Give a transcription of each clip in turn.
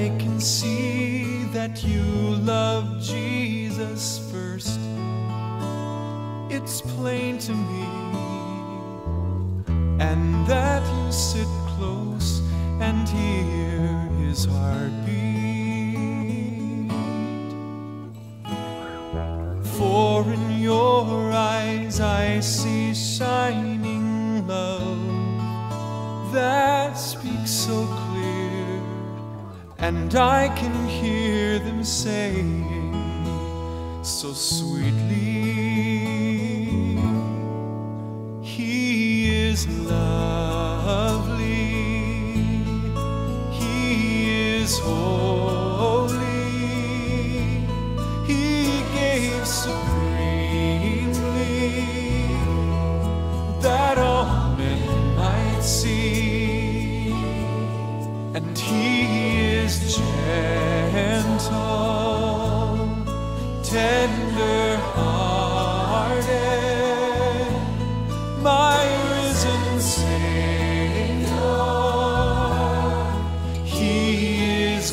I can see that you love Jesus first. It's plain to me, and that you sit close and hear his heartbeat. For in your eyes I see shining love that speaks so clear, and I can hear them saying so sweetly, he is lovely, he is holy, he gave supremely that all men might see, and he is gentle, tender-hearted, my risen Savior, he is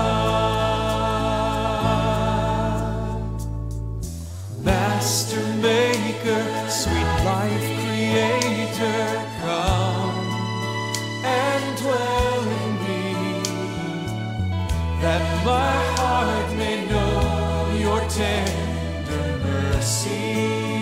God. Master Maker, sweet life Creator, come and dwell in me, that my heart may know your tender mercy.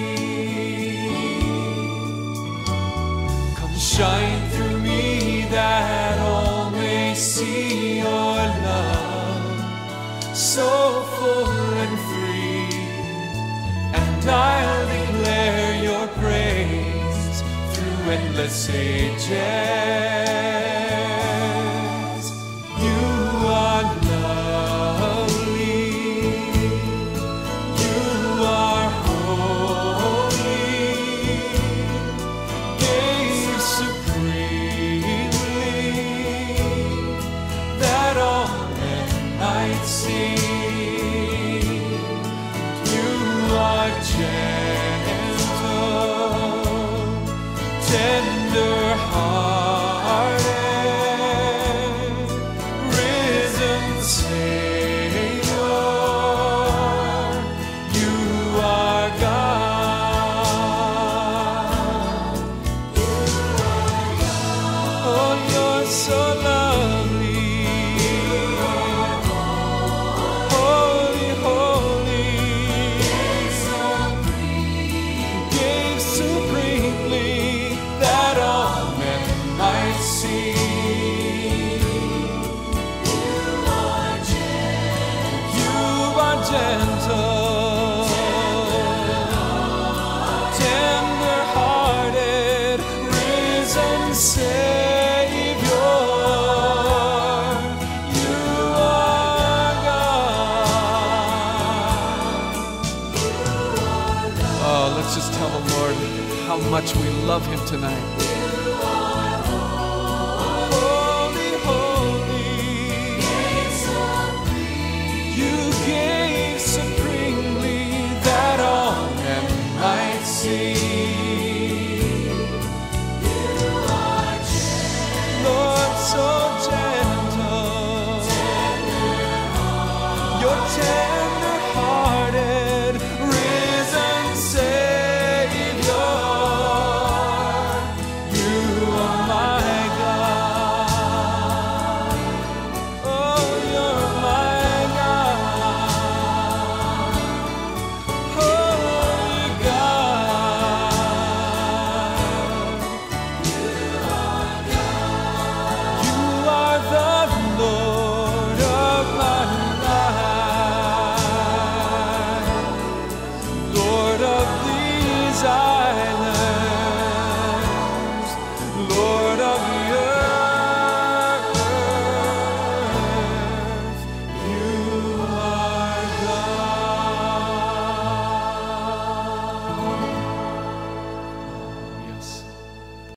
Come shine through me that all may see your love so full and free, and I'll declare your praise through endless ages. You are lovely, you are holy, gave supremely that all men might see. You are gentle, tender-hearted, risen Savior, you are God. Oh, you're so lovely, holy, holy, gave supremely that all men might see. You are gentle, tender-hearted, risen Savior, you are God. Oh, let's just tell the Lord how much we love him tonight.